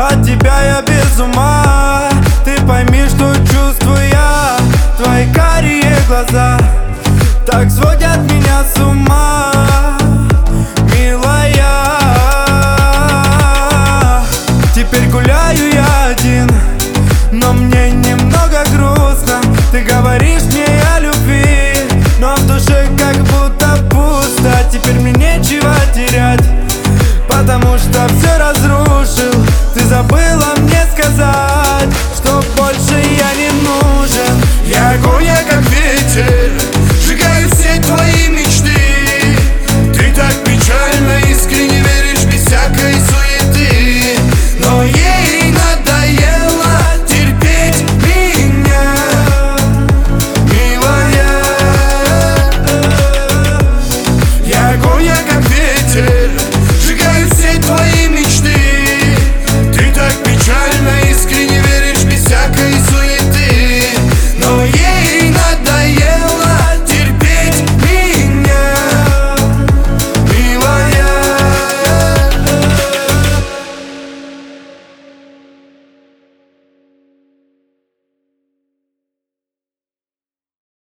От тебя я без ума. Ты пойми, что чувствую я. Твои карие глаза так сводят меня с ума, милая. Теперь гуляю я один, но мне немного грустно. Ты говоришь мне о любви, но в душе как будто пусто. Теперь мне нечего терять, потому что все разрушил.